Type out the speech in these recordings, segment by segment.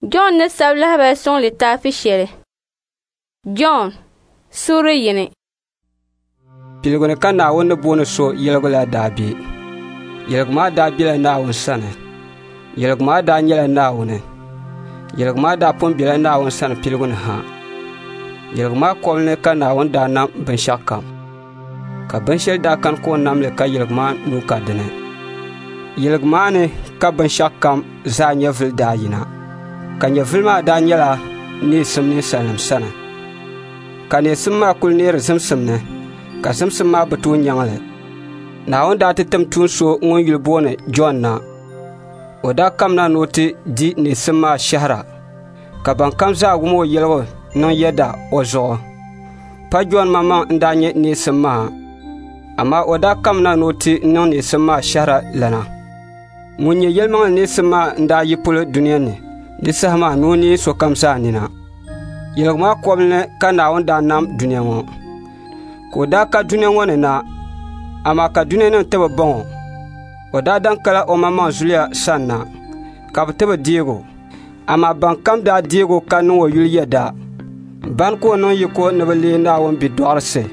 John ne sabla ba son littafi shere. John sura yini. Pilgone kan na wonne bono so yelgola dabi. Yelgma dabi la na won sane. Yelgma da nyela na wone. Yelgma da pon bi la na won sane pilgone ha. Yelgma kolne kan na won da nam ben shakam. Ka ben shel da kan ko namle ka yelgma nu ka dene. Yelgma ne ka ben shakam za nyevil da yina. Ka nyevil ma da nyela ni simni salam sana. Ka ne simma kul ne sim ne. Ka sim ma batu nyangle. Na won da titem tun so ngon yulbone John na. O da kam na noti di ne simma shahra. Ka ban kam za gumo yelgo non yeda o zo. Pa John mama ndanye ne simma. Amma o da kam na noti non ne simma shahra lana. Munye yelma ne simma nda yipul duniya ne. Di sahma noni so kam sa nina. Yelgma kwabne ka na won da nam duniya ngo. Ko da ka duniya ngo ne na. Ama ka duniya ne tebe bon. O da dan kala o mama zulia sanna. Ka tebe diego. Ama ban kam da diego ka no o yul yeda. Ban ko non yiko ne bele na won bi dorse.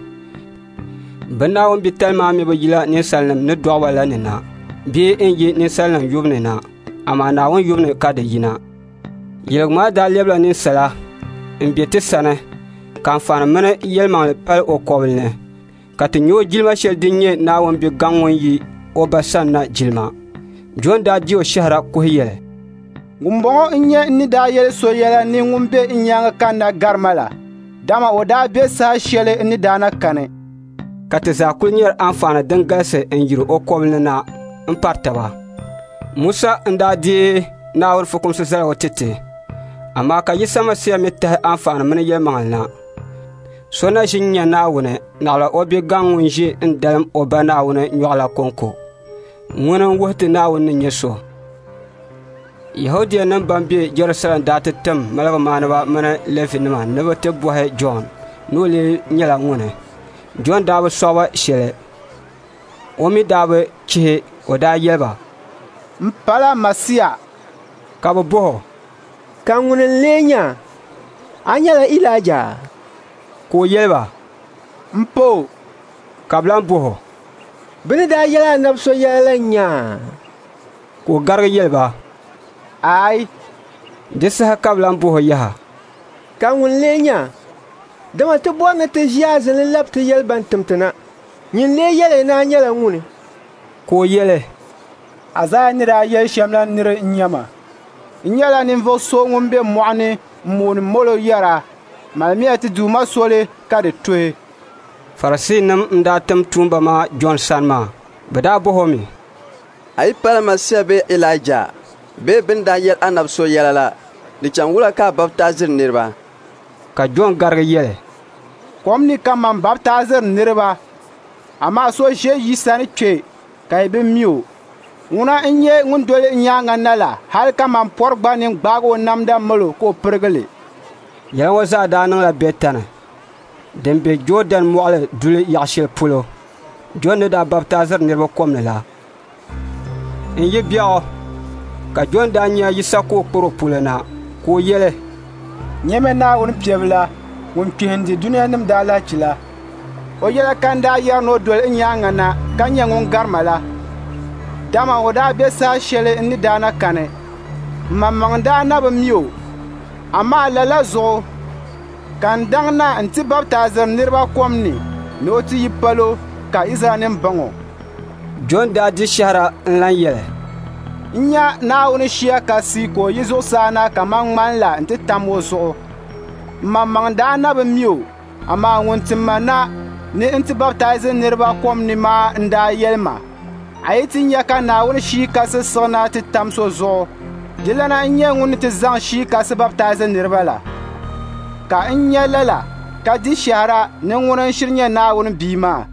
Ben na won bi telma mi be yila ni sallam ne do wala ne na. Bi enye ni sallam yubne na. Ama na won yubne ka de yina. Yelgma da lebla ni sala. Mbiete sane. Kan fan mene yelma pal o koblne. Kati nyo jilma shel dinye na won bi gangwon yi o basan na jilma. John da di o shahra ko yele. Ngumbongo nye ni da yele so yele ni ngumbe nyanga kana garmala. Dama o da be sa shele ni dana kane. Kati za kulnyer anfana dengalse enjiro o koblne na mpartaba. Musa nda di na wor fukum se zara o tete. Amma ka yi sama siya mita anfana mene yel mangalna. Sona jinya na wune na la obi gangun ji ndalm oba na wune nyala konko. Ngunan wuhti na wune nyeso. Yahudiya nan bambi Jerusalem dati tem malaga manaba mene lefi nima neba te buhe John. Nuli nyala ngune. John dabe soba shele. Omi dabe chihe o da yelba. Mpala Masia. Kabo boho. Kangunen lenya. Anyala Ilaja. Ko yelba. Mpo. Kablan boho. Bini da yela nabso yela nya. Ko garga yelba. Ai. Disa kablan boho yaha. Kangun lenya. Dama te bonga te jiazen lap te yelban tumtana. Nyin le yele na nyala ngune. Ko yele. Azaa nira yel shamla nira nyama. Nyala ninvo so ngumbe mwani mun molo yara. Malmiya ti duma sole ka de toe. Farasi nam nda tem tumba ma John Sanma. Bada bohomi. Ay Masia be Elijah. Be ben da yel anab so yelala. Ni changula ka baptizir nirba. Ka John garga yele. Kom ni kama baptizir nirba. Ama so je yisani twe. Ka ibe miu. Nguna inye ngundole nyanga nala. Hal kama porgba ni gbago namda molo ko pergele. Yɛla ŋɔ zaa daa niŋla betani din be Jordan mɔɣili duli yaɣashɛli polo John ni daa baptiziri niriba kom ni la n yi biɛɣu ka John daa nya yisa ka o kpari o polo na ka o yɛli nyɛme Naawuni piɛbila ŋun kpihindi duniya nim daa lachi la o yɛla kan daa yɛri ni o doli nyaaŋa na ka nyɛ ŋun garima la dama o daa be saa shɛli ni daana kani mammaŋ daa na bi mi o amma lala zuɣu kan daŋ na n ti baptizir niriba kom ni o ti yi palo ka Israel baŋo. John daa di shahara n lan yɛli. N nya Naawuni shia kasi ka o yi zuɣusaa na kaman ŋmani la n ti tam o zuɣu. Mammaŋ daa na bi mi o, amma ŋun ti ma na ni n ti baptizir niriba kom ni maa n daa yɛli ma. A yi ti nya ka Naawuni shia kasi siɣi na ti tam so zuɣu. Jilana n nyɛ ŋun ti zaŋ shii kasi baptizir niriba la. Ka n nyɛ lala ka di shahara ni ŋun n shiri nyɛ Naawuni bia maa.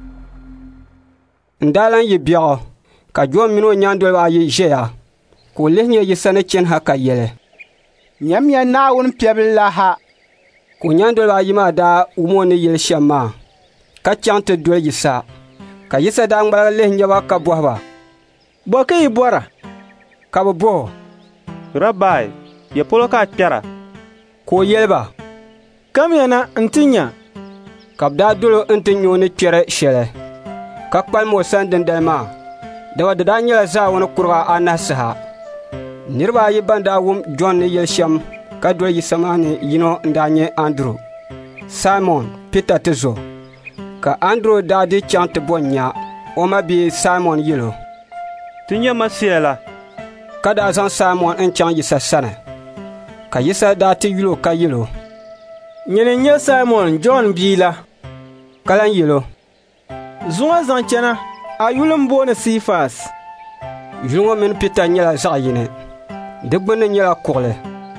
N daa lan yi biɛɣu ka John mini o nyandoliba ayi ʒɛya ka o lihi nyɛ yisa ni chani ha ka yɛli. Nyɛmya Naawuni piɛbili la ha. Ka o nyandoliba ayi maa daa wum o ni yɛli shɛm maa ka chaŋ ti doli yisa ka yisa daa ŋmaligi lihi nyɛba ka bɔhi ba. Bɔ ka yi bɔra. Ka bi bɔhi. Rabbi, ya polo ka kpɛra. Ko o yɛli-ba. Kam yana n ti nya. Ka bɛ daa dolo n ti nyuuni kpɛri shɛli. Ka kpalimi o sani dindali maa. Daba di daa nyɛla zaawuni kuriga anahi saha. Niriba ayi ban daa wum Jɔn ni yɛli shɛm ka doli yisa maa ni yino n daa nyɛ Anduru, Simon Peter ti zo. Ka Anduru daa di chaŋ ti bo nya o ma bia Simon yɛlo. Ti nyɛ Masiya la. Ka daa zaŋ Simon n chaŋ yisa sani. Ka yisa daa ti yulo ka yɛlo. Nyini n nyɛ Simon Jɔn bia la. Ka lan yɛlo. Zuŋa zaŋ chɛna, a yuli n booni Sifas. Yuli ŋɔ mini Peter nyɛla zaɣ yini. Di gbunni nyɛla kuɣuli.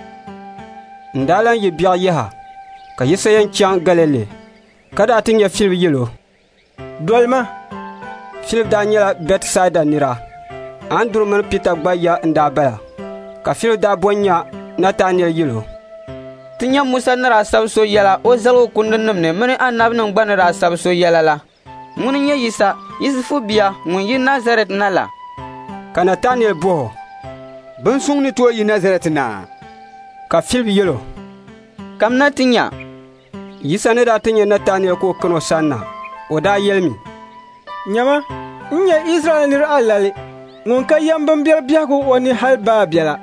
N daa lan yi biɛɣu yaha, ka yisa yɛn chaŋ Galili. Ka daa ti nyɛ Filip yɛlo. Dolima. Filip daa nyɛla Bɛtisaida nira. Anduru mini Peter gba ya n daa bala. Ka Filip daa bo nya Nataniyɛl yɛlo. Ti nyɛ Musa ni daa sabi so yɛla o zaligu kundinim ni mini annabinim gba ni daa sabi so yɛla la. Ŋuni nyɛ Yisa, Yusufu bia ŋun yi Nazaret na la. Ka Nataniyɛl boho. Bin suŋ ni tooi yi Nazaret na? Ka Filip yɛlo. Kam na ti nya. Yisa ni daa ti nyɛ Nataniyɛl ka o kani o sani na. O daa yɛlimi. Nyama, n nyɛ Israel nira alali, ŋun ka yɛm bin biɛri biɛhigu o ni hali baa biɛla.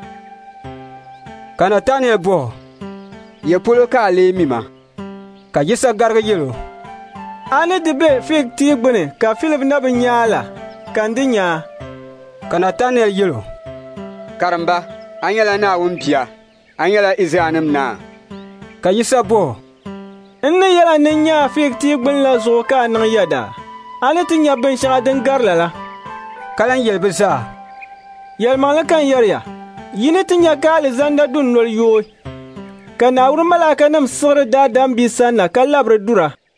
Ka Nataniyɛl boho. Ya polo ka a lee mi ma. Ka Yisa garigi yɛlo. A ni di be fig tia gbuni ka Filip na bi nyaa la, ka n di nyaa. Ka Nataniyɛl yɛlo. Karimba, a nyɛla Naawuni bia, a nyɛla Izraɛlnim naa. Ka Yisa boho. N ni yɛla ni nyaa fig tia gbuni la zuɣu ka a niŋ yɛda. A ni ti nya binshɛŋa din garila la. Ka lan yɛli bɛ zaa. Yɛlimaŋli kan yɛriya. Yi ni ti nya ka Alizanda dundoli yooi. Ka Naawuni malaakanima siɣiri daadam bia sani na ka labiri dura.